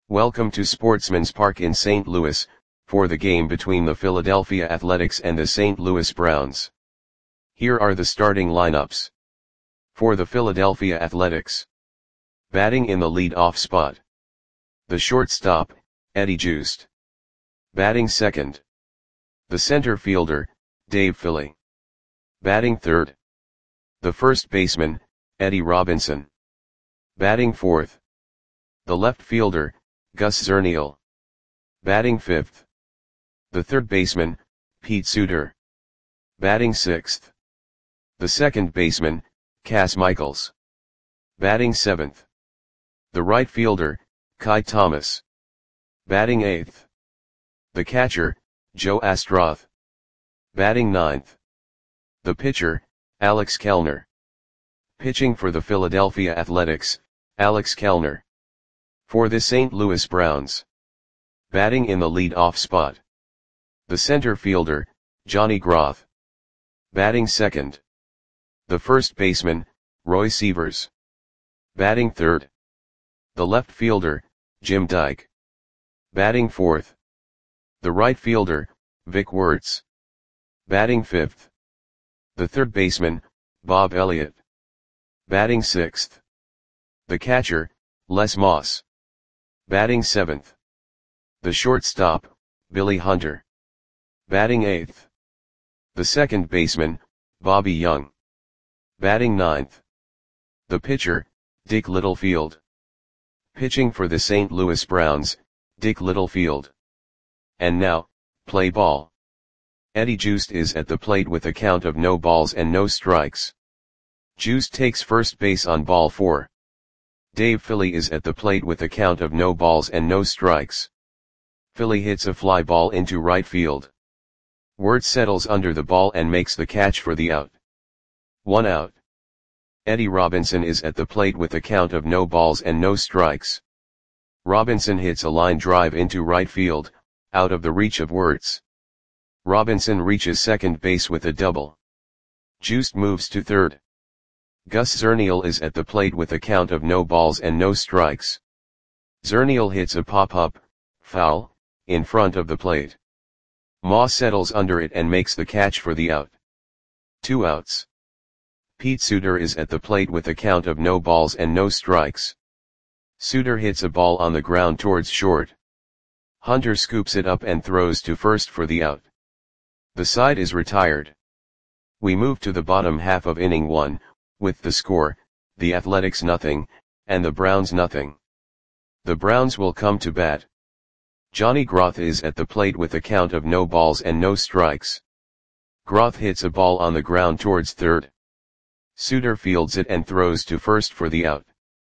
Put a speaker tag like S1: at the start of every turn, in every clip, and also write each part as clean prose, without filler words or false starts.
S1: Welcome to Sportsman's Park in St. Louis, for the game between the Philadelphia Athletics and the St. Louis Browns. Here are the starting lineups. For the Philadelphia Athletics. Batting in the lead-off spot. The shortstop, Eddie Joost. Batting second. The center fielder, Dave Philly. Batting third. The first baseman, Eddie Robinson. Batting fourth. The left fielder, Gus Zernial. Batting fifth. The third baseman, Pete Suter. Batting sixth. The second baseman, Cas Michaels. Batting seventh. The right fielder, Kai Thomas. Batting eighth. The catcher, Joe Astroth. Batting ninth. The pitcher, Alex Kellner. Pitching for the Philadelphia Athletics, Alex Kellner. For the St. Louis Browns. Batting in the lead-off spot. The center fielder, Johnny Groth. Batting second. The first baseman, Roy Sievers. Batting third. The left fielder, Jim Dyke. Batting fourth. The right fielder, Vic Wertz. Batting fifth. The third baseman, Bob Elliott. Batting sixth. The catcher, Les Moss. Batting seventh. The shortstop, Billy Hunter. Batting eighth. The second baseman, Bobby Young. Batting ninth. The pitcher, Dick Littlefield. Pitching for the St. Louis Browns, Dick Littlefield. And now, play ball. Eddie Joost is at the plate with a count of no balls and no strikes. Joost takes first base on ball 4. Dave Philly is at the plate with a count of no balls and no strikes. Philly hits a fly ball into right field. Wertz settles under the ball and makes the catch for the out. 1 out. Eddie Robinson is at the plate with a count of no balls and no strikes. Robinson hits a line drive into right field, out of the reach of Wertz. Robinson reaches second base with a double. Joost moves to third. Gus Zernial is at the plate with a count of no balls and no strikes. Zernial hits a pop-up, foul, in front of the plate. Moss settles under it and makes the catch for the out. 2 outs. Pete Suter is at the plate with a count of no balls and no strikes. Suter hits a ball on the ground towards short. Hunter scoops it up and throws to first for the out. The side is retired. We move to the bottom half of inning 1, with the score, the Athletics 0, and the Browns 0. The Browns will come to bat. Johnny Groth is at the plate with a count of no balls and no strikes. Groth hits a ball on the ground towards third. Suter fields it and throws to first for the out.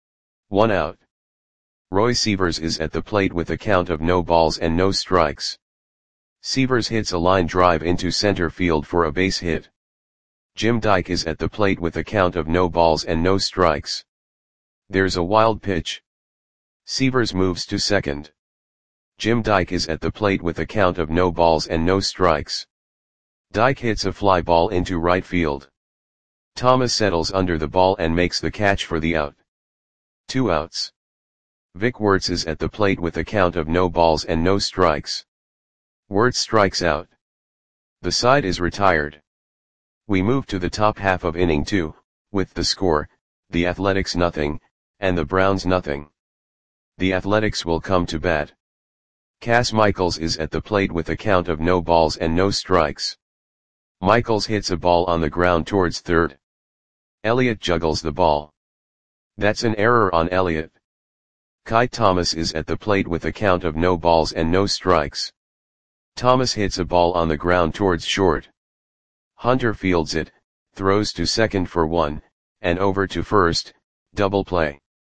S1: 1 out. Roy Sievers is at the plate with a count of no balls and no strikes. Sievers hits a line drive into center field for a base hit. Jim Dyke is at the plate with a count of no balls and no strikes. There's a wild pitch. Sievers moves to second. Jim Dyke is at the plate with a count of no balls and no strikes. Dyke hits a fly ball into right field. Thomas settles under the ball and makes the catch for the out. 2 outs. Vic Wertz is at the plate with a count of no balls and no strikes. Wertz strikes out. The side is retired. We move to the top half of inning 2, with the score, the Athletics 0, and the Browns 0. The Athletics will come to bat. Cas Michaels is at the plate with a count of no balls and no strikes. Michaels hits a ball on the ground towards third. Elliott juggles the ball. That's an error on Elliott. Kai Thomas is at the plate with a count of no balls and no strikes. Thomas hits a ball on the ground towards short. Hunter fields it, throws to second for 1, and over to first, double play.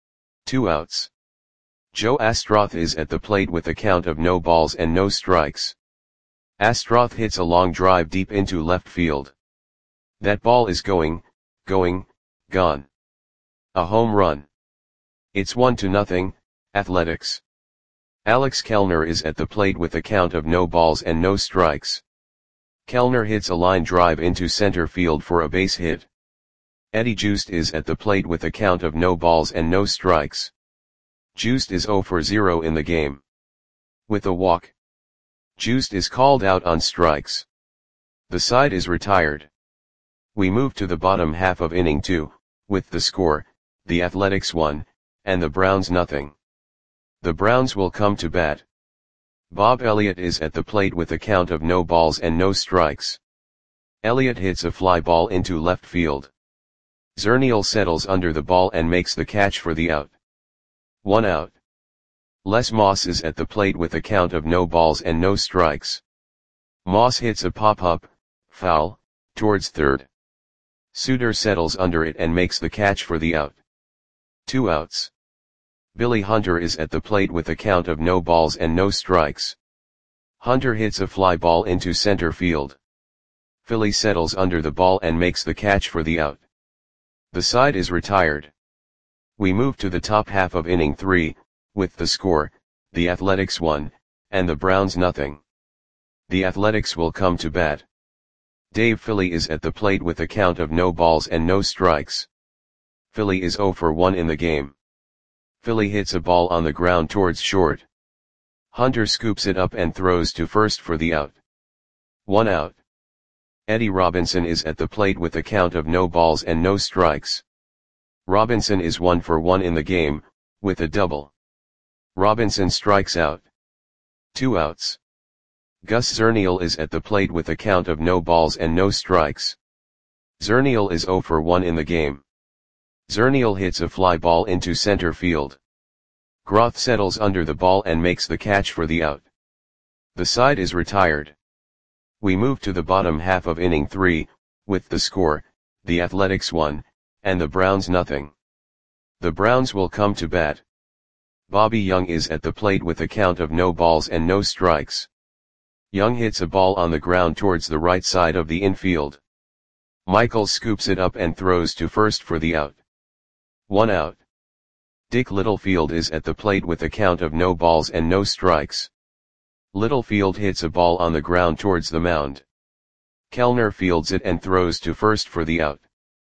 S1: 2 outs. Joe Astroth is at the plate with a count of no balls and no strikes. Astroth hits a long drive deep into left field. That ball is gone. A home run. It's 1-0, Athletics. Alex Kellner is at the plate with a count of no balls and no strikes. Kellner hits a line drive into center field for a base hit. Eddie Joost is at the plate with a count of no balls and no strikes. Juiced is 0 for 0 in the game. With a walk, Juiced is called out on strikes. The side is retired. We move to the bottom half of inning 2, with the score, the Athletics 1, and the Browns nothing. The Browns will come to bat. Bob Elliott is at the plate with a count of no balls and no strikes. Elliott hits a fly ball into left field. Zernial settles under the ball and makes the catch for the out. 1 out. Les Moss is at the plate with a count of no balls and no strikes. Moss hits a pop-up, foul, towards third. Suter settles under it and makes the catch for the out. 2 outs. Billy Hunter is at the plate with a count of no balls and no strikes. Hunter hits a fly ball into center field. Philly settles under the ball and makes the catch for the out. The side is retired. We move to the top half of inning 3, with the score, the Athletics 1, and the Browns nothing. The Athletics will come to bat. Dave Philly is at the plate with a count of no balls and no strikes. Philly is 0 for 1 in the game. Philly hits a ball on the ground towards short. Hunter scoops it up and throws to first for the out. 1 out. Eddie Robinson is at the plate with a count of no balls and no strikes. Robinson is 1 for 1 in the game, with a double. Robinson strikes out. 2 outs. Gus Zernial is at the plate with a count of no balls and no strikes. Zernial is 0 for 1 in the game. Zernial hits a fly ball into center field. Groth settles under the ball and makes the catch for the out. The side is retired. We move to the bottom half of inning 3, with the score, the Athletics 1, and the Browns nothing. The Browns will come to bat. Bobby Young is at the plate with a count of no balls and no strikes. Young hits a ball on the ground towards the right side of the infield. Michaels scoops it up and throws to first for the out. 1 out. Dick Littlefield is at the plate with a count of no balls and no strikes. Littlefield hits a ball on the ground towards the mound. Kellner fields it and throws to first for the out.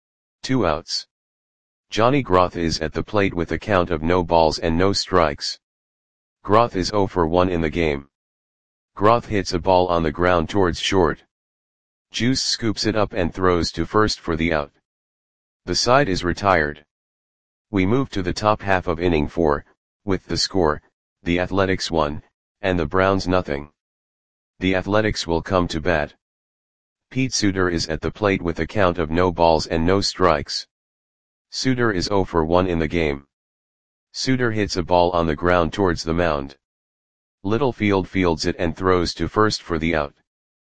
S1: 2 outs. Johnny Groth is at the plate with a count of no balls and no strikes. Groth is 0 for 1 in the game. Groth hits a ball on the ground towards short. Juice scoops it up and throws to first for the out. The side is retired. We move to the top half of inning 4, with the score, the Athletics 1, and the Browns nothing. The Athletics will come to bat. Pete Suter is at the plate with a count of no balls and no strikes. Suter is 0 for 1 in the game. Suter hits a ball on the ground towards the mound. Littlefield fields it and throws to first for the out.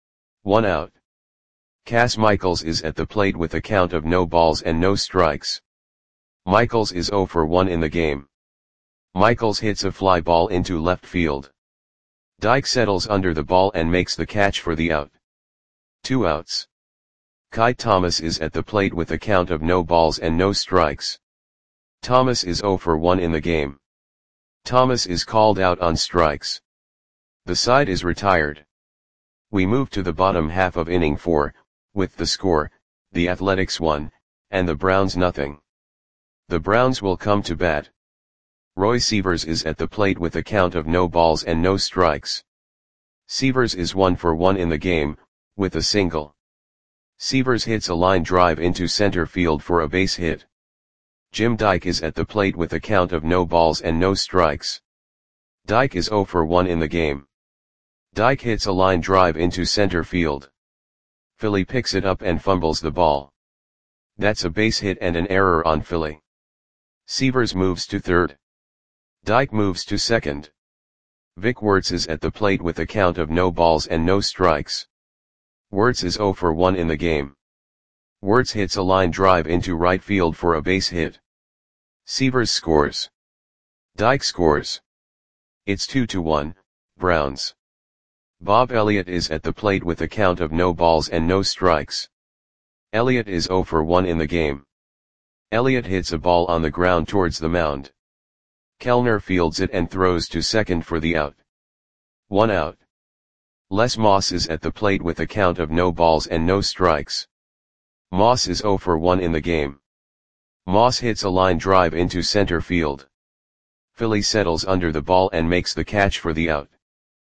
S1: 1 out. Cass Michaels is at the plate with a count of no balls and no strikes. Michaels is 0 for 1 in the game. Michaels hits a fly ball into left field. Dyke settles under the ball and makes the catch for the out. 2 outs. Kai Thomas is at the plate with a count of no balls and no strikes. Thomas is 0 for 1 in the game. Thomas is called out on strikes. The side is retired. We move to the bottom half of inning 4, with the score, the Athletics 1, and the Browns nothing. The Browns will come to bat. Roy Sievers is at the plate with a count of no balls and no strikes. Sievers is 1 for 1 in the game, with a single. Sievers hits a line drive into center field for a base hit. Jim Dyke is at the plate with a count of no balls and no strikes. Dyke is 0 for 1 in the game. Dyke hits a line drive into center field. Philly picks it up and fumbles the ball. That's a base hit and an error on Philly. Sievers moves to third. Dyke moves to second. Vic Wertz is at the plate with a count of no balls and no strikes. Wertz is 0 for 1 in the game. Wertz hits a line drive into right field for a base hit. Sievers scores. Dyke scores. It's 2-1, Browns. Bob Elliott is at the plate with a count of no balls and no strikes. Elliott is 0 for 1 in the game. Elliott hits a ball on the ground towards the mound. Kellner fields it and throws to second for the out. 1 out. Les Moss is at the plate with a count of no balls and no strikes. Moss is 0 for 1 in the game. Moss hits a line drive into center field. Philly settles under the ball and makes the catch for the out.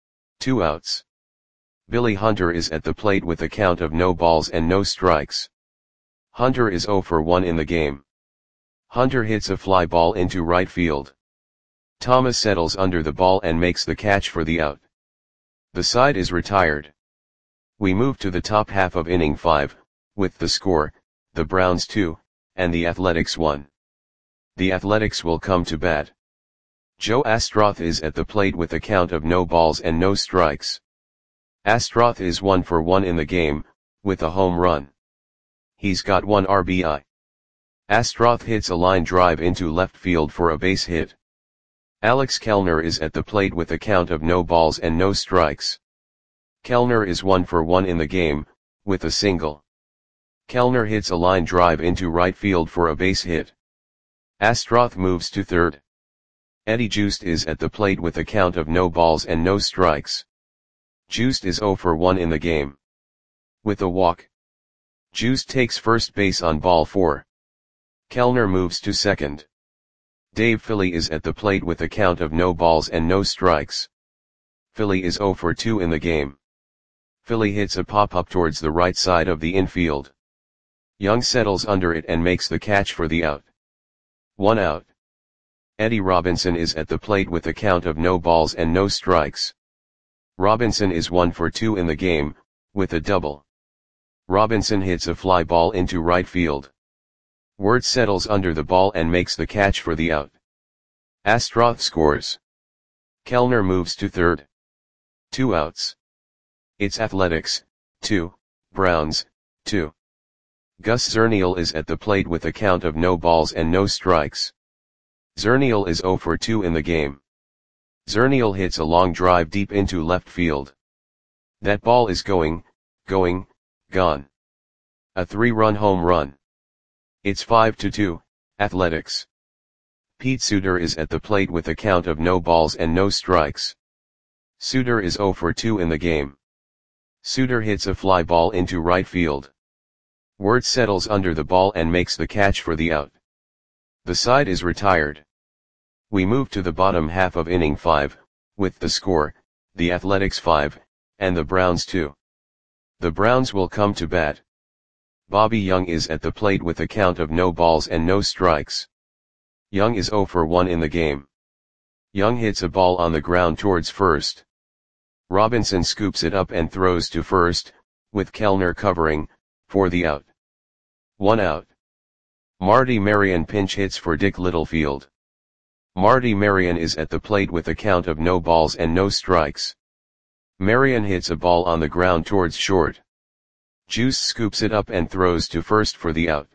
S1: 2 outs. Billy Hunter is at the plate with a count of no balls and no strikes. Hunter is 0 for 1 in the game. Hunter hits a fly ball into right field. Thomas settles under the ball and makes the catch for the out. The side is retired. We move to the top half of inning 5, with the score, the Browns 2, and the Athletics 1. The Athletics will come to bat. Joe Astroth is at the plate with a count of no balls and no strikes. Astroth is 1 for 1 in the game, with a home run. He's got 1 RBI. Astroth hits a line drive into left field for a base hit. Alex Kellner is at the plate with a count of no balls and no strikes. Kellner is 1 for 1 in the game, with a single. Kellner hits a line drive into right field for a base hit. Astroth moves to third. Eddie Joost is at the plate with a count of no balls and no strikes. Joost is 0 for 1 in the game. With a walk. Joost takes first base on ball 4. Kellner moves to second. Dave Philly is at the plate with a count of no balls and no strikes. Philly is 0 for 2 in the game. Philly hits a pop-up towards the right side of the infield. Young settles under it and makes the catch for the out. 1 out. Eddie Robinson is at the plate with a count of no balls and no strikes. Robinson is 1 for 2 in the game, with a double. Robinson hits a fly ball into right field. Wirtz settles under the ball and makes the catch for the out. Astroth scores. Kellner moves to third. 2 outs. It's Athletics, 2, Browns, 2. Gus Zernial is at the plate with a count of no balls and no strikes. Zernial is 0 for 2 in the game. Zernial hits a long drive deep into left field. That ball is gone. A 3-run home run. It's 5-2, Athletics. Pete Suter is at the plate with a count of no balls and no strikes. Suter is 0 for 2 in the game. Suter hits a fly ball into right field. Wirtz settles under the ball and makes the catch for the out. The side is retired. We move to the bottom half of inning 5, with the score, the Athletics 5, and the Browns 2. The Browns will come to bat. Bobby Young is at the plate with a count of no balls and no strikes. Young is 0 for 1 in the game. Young hits a ball on the ground towards first. Robinson scoops it up and throws to first, with Kellner covering, for the out. 1 out. Marty Marion pinch hits for Dick Littlefield. Marty Marion is at the plate with a count of no balls and no strikes. Marion hits a ball on the ground towards short. Juice scoops it up and throws to first for the out.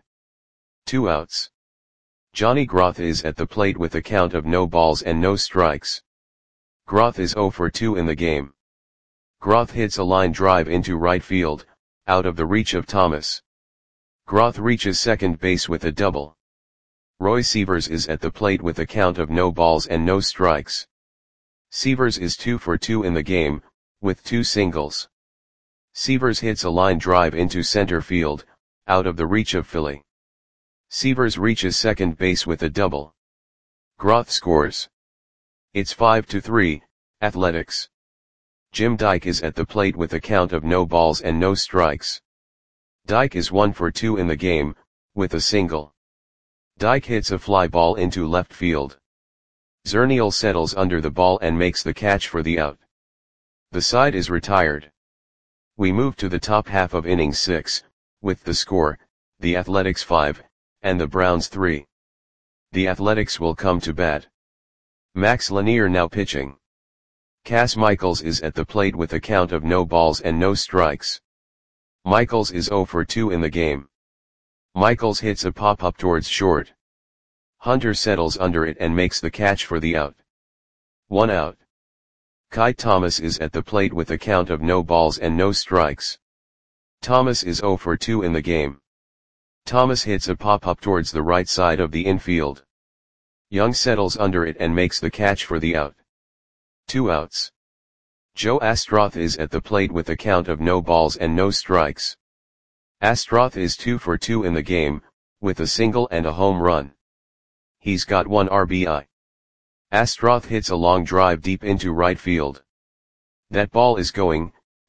S1: 2 outs. Johnny Groth is at the plate with a count of no balls and no strikes. Groth is 0 for 2 in the game. Groth hits a line drive into right field, out of the reach of Thomas. Groth reaches second base with a double. Roy Sievers is at the plate with a count of no balls and no strikes. Sievers is 2 for 2 in the game, with 2 singles. Sievers hits a line drive into center field, out of the reach of Philly. Sievers reaches second base with a double. Groth scores. It's 5-3, Athletics. Jim Dyke is at the plate with a count of no balls and no strikes. Dyke is 1 for 2 in the game, with a single. Dyke hits a fly ball into left field. Zernial settles under the ball and makes the catch for the out. The side is retired. We move to the top half of inning 6, with the score, the Athletics 5, and the Browns 3. The Athletics will come to bat. Max Lanier now pitching. Cass Michaels is at the plate with a count of no balls and no strikes. Michaels is 0 for 2 in the game. Michaels hits a pop-up towards short. Hunter settles under it and makes the catch for the out. 1 out. Kai Thomas is at the plate with a count of no balls and no strikes. Thomas is 0 for 2 in the game. Thomas hits a pop-up towards the right side of the infield. Young settles under it and makes the catch for the out. 2 outs. Joe Astroth is at the plate with a count of no balls and no strikes. Astroth is 2 for 2 in the game, with a single and a home run. He's got 1 RBI. Astroth hits a long drive deep into right field. That ball is gone.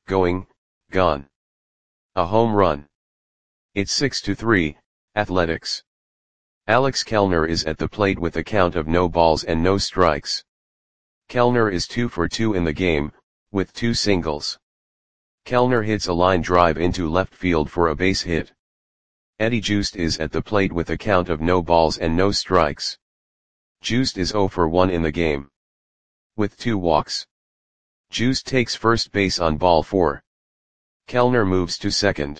S1: A home run. It's 6-3, Athletics. Alex Kellner is at the plate with a count of no balls and no strikes. Kellner is 2 for 2 in the game, with 2 singles. Kellner hits a line drive into left field for a base hit. Eddie Joost is at the plate with a count of no balls and no strikes. Joost is 0 for 1 in the game, with 2 walks. Joost takes first base on ball 4. Kellner moves to second.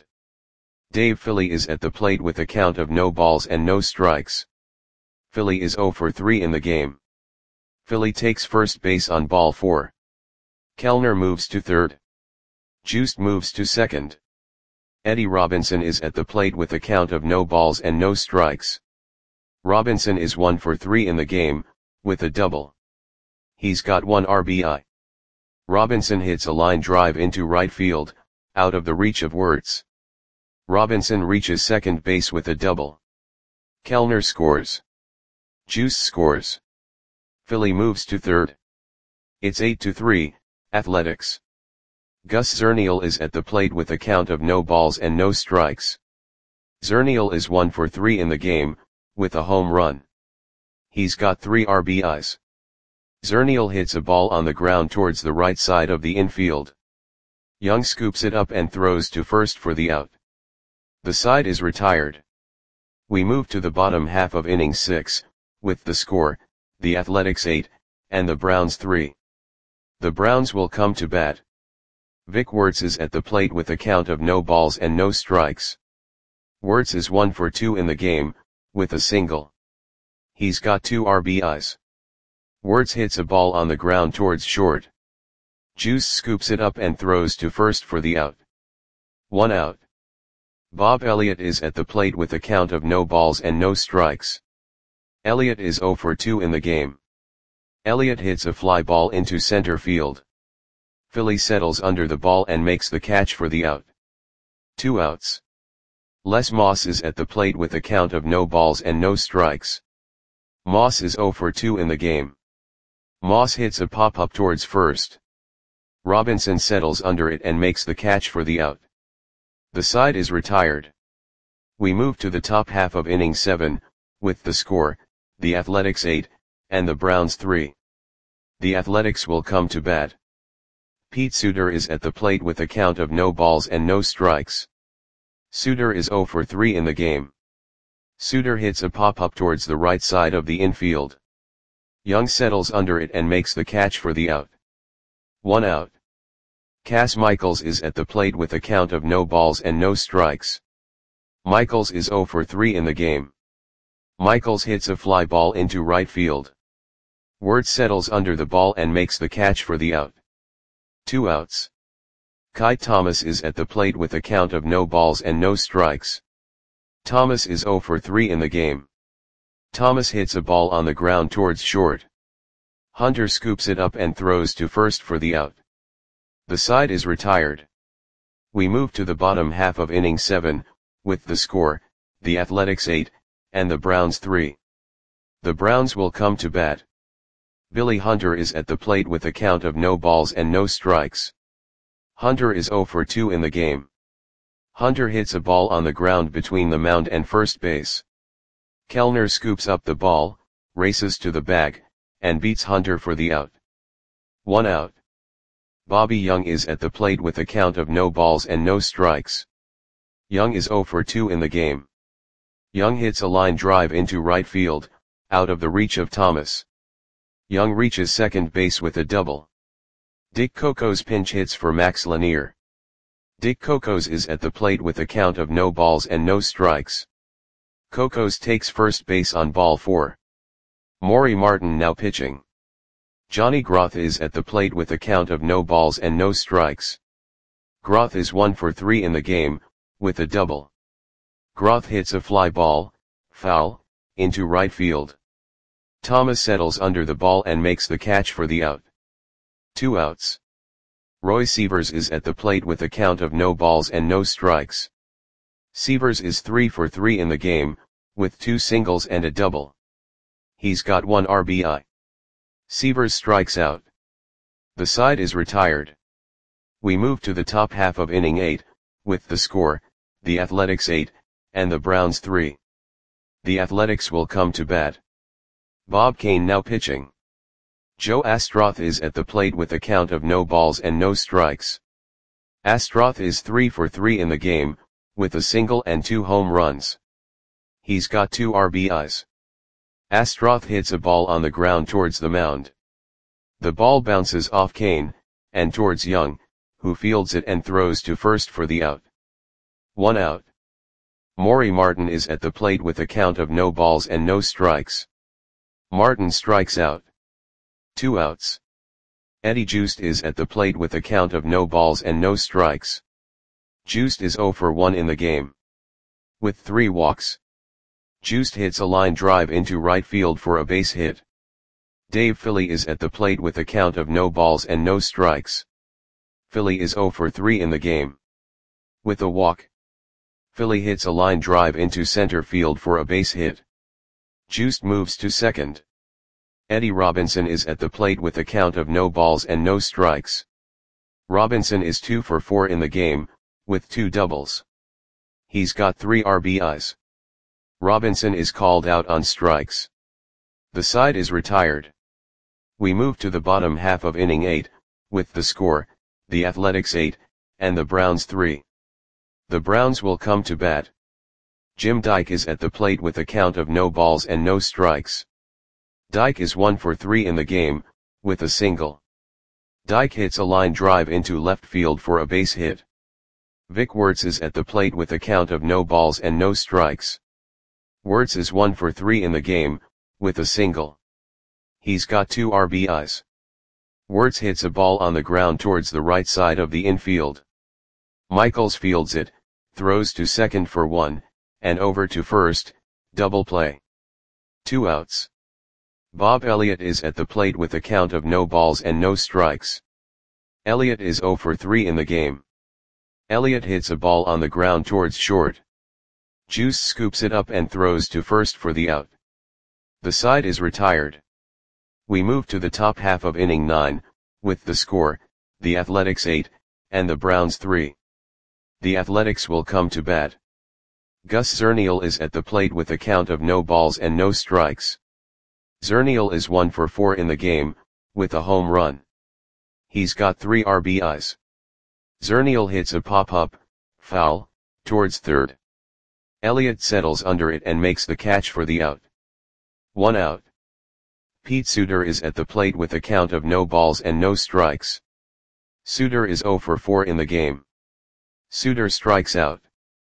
S1: Dave Philly is at the plate with a count of no balls and no strikes. Philly is 0 for 3 in the game. Philly takes first base on ball 4. Kellner moves to third. Joost moves to second. Eddie Robinson is at the plate with a count of no balls and no strikes. Robinson is 1 for 3 in the game, with a double. He's got 1 RBI. Robinson hits a line drive into right field, out of the reach of Wirtz. Robinson reaches second base with a double. Kellner scores. Joost scores. Philly moves to third. It's 8-3, Athletics. Gus Zernial is at the plate with a count of no balls and no strikes. Zernial is 1 for 3 in the game, with a home run. He's got 3 RBIs. Zernial hits a ball on the ground towards the right side of the infield. Young scoops it up and throws to first for the out. The side is retired. We move to the bottom half of inning 6, with the score, the Athletics 8, and the Browns 3. The Browns will come to bat. Vic Wirtz is at the plate with a count of no balls and no strikes. Wirtz is 1 for 2 in the game, with a single. He's got 2 RBIs. Wirtz hits a ball on the ground towards short. Joost scoops it up and throws to first for the out. 1 out. Bob Elliott is at the plate with a count of no balls and no strikes. Elliott is 0 for 2 in the game. Elliott hits a fly ball into center field. Philly settles under the ball and makes the catch for the out. 2 outs. Les Moss is at the plate with a count of no balls and no strikes. Moss is 0 for 2 in the game. Moss hits a pop-up towards first. Robinson settles under it and makes the catch for the out. The side is retired. We move to the top half of inning 7, with the score, the Athletics 8, and the Browns 3. The Athletics will come to bat. Pete Suter is at the plate with a count of no balls and no strikes. Suter is 0 for 3 in the game. Suter hits a pop-up towards the right side of the infield. Young settles under it and makes the catch for the out. 1 out. Cass Michaels is at the plate with a count of no balls and no strikes. Michaels is 0 for 3 in the game. Michaels hits a fly ball into right field. Wirtz settles under the ball and makes the catch for the out. 2 outs. Kai Thomas is at the plate with a count of no balls and no strikes. Thomas is 0 for 3 in the game. Thomas hits a ball on the ground towards short. Hunter scoops it up and throws to first for the out. The side is retired. We move to the bottom half of inning 7, with the score, the Athletics 8, and the Browns 3. The Browns will come to bat. Billy Hunter is at the plate with a count of no balls and no strikes. Hunter is 0 for 2 in the game. Hunter hits a ball on the ground between the mound and first base. Kellner scoops up the ball, races to the bag, and beats Hunter for the out. 1 out. Bobby Young is at the plate with a count of no balls and no strikes. Young is 0 for 2 in the game. Young hits a line drive into right field, out of the reach of Thomas. Young reaches second base with a double. Dick Cocos pinch hits for Max Lanier. Dick Cocos is at the plate with a count of no balls and no strikes. Cocos takes first base on ball 4. Maury Martin now pitching. Johnny Groth is at the plate with a count of no balls and no strikes. Groth is 1 for 3 in the game, with a double. Groth hits a fly ball, foul, into right field. Thomas settles under the ball and makes the catch for the out. 2 outs. Roy Sievers is at the plate with a count of no balls and no strikes. Sievers is 3 for 3 in the game, with 2 singles and a double. He's got 1 RBI. Sievers strikes out. The side is retired. We move to the top half of inning 8, with the score, the Athletics 8, and the Browns 3. The Athletics will come to bat. Bob Kane now pitching. Joe Astroth is at the plate with a count of no balls and no strikes. Astroth is 3 for 3 in the game, with a single and 2 home runs. He's got 2 RBIs. Astroth hits a ball on the ground towards the mound. The ball bounces off Kane, and towards Young, who fields it and throws to first for the out. 1 out. Maury Martin is at the plate with a count of no balls and no strikes. Martin strikes out. 2 outs. Eddie Joost is at the plate with a count of no balls and no strikes. Joost is 0 for 1 in the game. With 3 walks. Joost hits a line drive into right field for a base hit. Dave Philly is at the plate with a count of no balls and no strikes. Philly is 0 for 3 in the game. With a walk. Philly hits a line drive into center field for a base hit. Joost moves to second. Eddie Robinson is at the plate with a count of no balls and no strikes. Robinson is 2 for 4 in the game, with 2 doubles. He's got 3 RBIs. Robinson is called out on strikes. The side is retired. We move to the bottom half of inning 8, with the score, the Athletics 8, and the Browns 3. The Browns will come to bat. Jim Dyke is at the plate with a count of no balls and no strikes. Dyke is 1 for 3 in the game, with a single. Dyke hits a line drive into left field for a base hit. Vic Wertz is at the plate with a count of no balls and no strikes. Wertz is 1 for 3 in the game, with a single. He's got 2 RBIs. Wertz hits a ball on the ground towards the right side of the infield. Michaels fields it, throws to second for 1, and over to first, double play. 2 outs. Bob Elliott is at the plate with a count of no balls and no strikes. Elliott is 0 for 3 in the game. Elliott hits a ball on the ground towards short. Juice scoops it up and throws to first for the out. The side is retired. We move to the top half of inning 9, with the score, the Athletics 8, and the Browns 3. The Athletics will come to bat. Gus Zernial is at the plate with a count of no balls and no strikes. Zernial is 1 for 4 in the game, with a home run. He's got 3 RBIs. Zernial hits a pop-up, foul, towards third. Elliott settles under it and makes the catch for the out. 1 out. Pete Suter is at the plate with a count of no balls and no strikes. Suter is 0 for 4 in the game. Suter strikes out.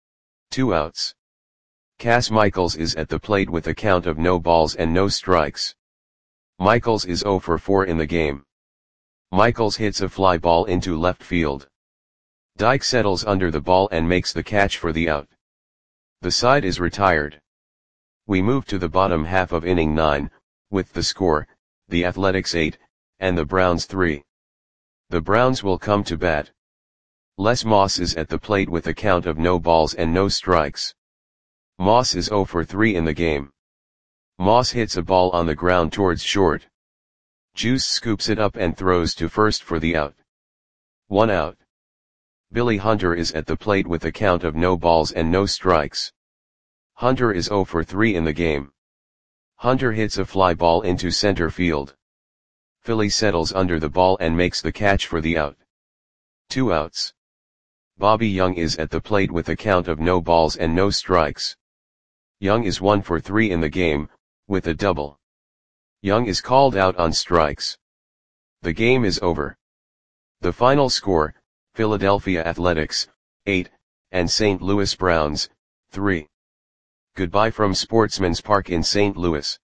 S1: 2 outs. Cass Michaels is at the plate with a count of no balls and no strikes. Michaels is 0 for 4 in the game. Michaels hits a fly ball into left field. Dyke settles under the ball and makes the catch for the out. The side is retired. We move to the bottom half of inning 9, with the score, the Athletics 8, and the Browns 3. The Browns will come to bat. Les Moss is at the plate with a count of no balls and no strikes. Moss is 0 for 3 in the game. Moss hits a ball on the ground towards short. Juice scoops it up and throws to first for the out. 1 out. Billy Hunter is at the plate with a count of no balls and no strikes. Hunter is 0 for 3 in the game. Hunter hits a fly ball into center field. Philly settles under the ball and makes the catch for the out. 2 outs. Bobby Young is at the plate with a count of no balls and no strikes. Young is 1 for 3 in the game, with a double. Young is called out on strikes. The game is over. The final score, Philadelphia Athletics, 8, and St. Louis Browns, 3. Goodbye from Sportsman's Park in St. Louis.